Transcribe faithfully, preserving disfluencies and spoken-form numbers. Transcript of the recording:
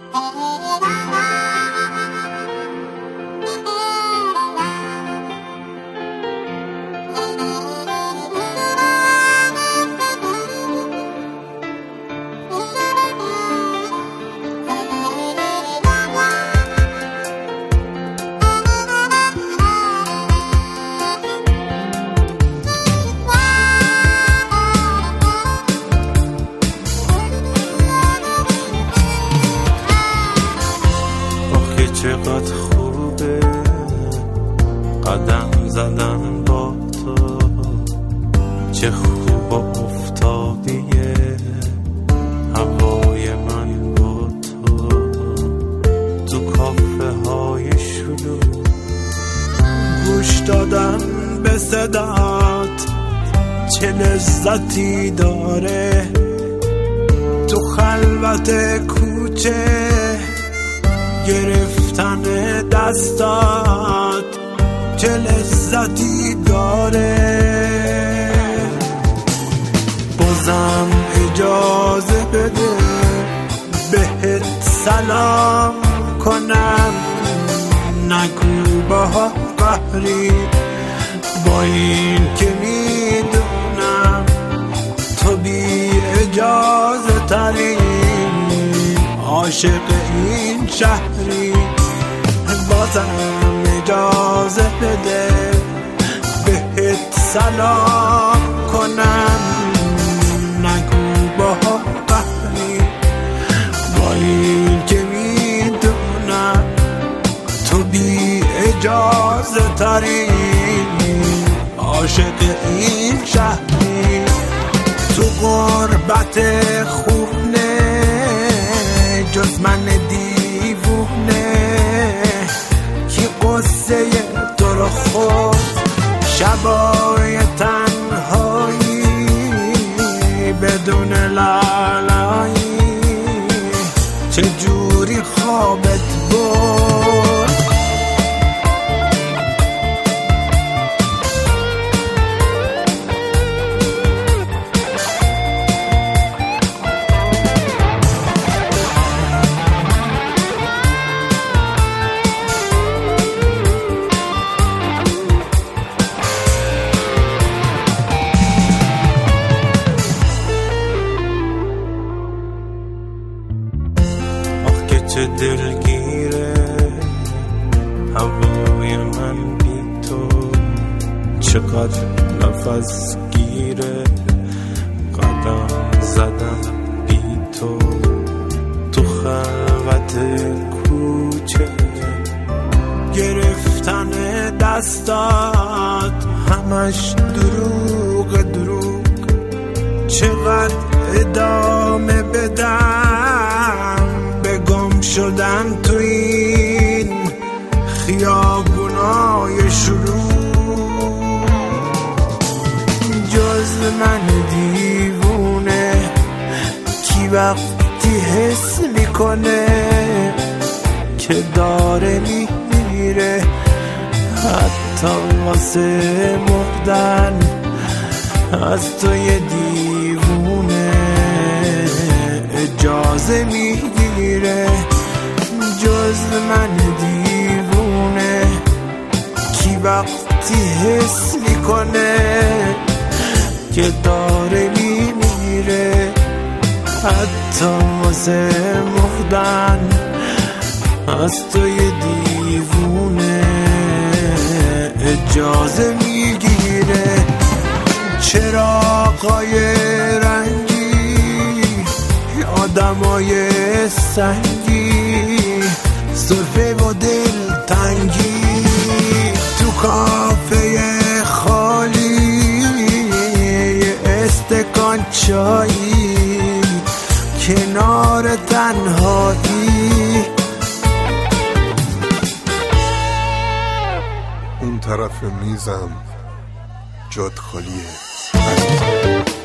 چقدر خوبه قدم زدن با تو، چه خوب افتادیه هوای من با تو، تو کافه های شلوغ گوش دادن به صدات چه لذتی داره، تو خلوت کوچه گرفتن دستات چه لذتی داره. بازم اجازه بده بهت سلام کنم، نگو با قهری با این که میدونم تو بی اجازه تری عاشق این شهری. بازم اجازه بده بهت سلام کنم، نگو با قهری با این که میدونم تو بی اجازه تری عاشق این شهری. تو غربت خونه جز من دیوونه کی قصه تو رو خود شبای تنهایی بدون لالایی چجوری خوابت برد. چه دلگیره هوای من بی تو، چقدر نفس گیره قدم زدم بی تو، تو خلوت کوچه گرفتن دستات همش دروغ دروغ، چقدر ادامه بدم گم شدن تو این خیابونای شروع. جز من دیوونه کی وقتی حس میکنه که داره میمیره، حتی واسه مردن از تو یه دیوونه اجازه میگیره. جز من دیوونه کی وقتی حس میکنه که داره میمیره، حتی واسه مردن از تو یه دیوونه اجازه میگیره. چراغای رنگی آدمای سنگی سرفه و دل تنگی تو کافه خالی استکان چایی کنار تنهایی. اون طرف میزم جاد خالیه.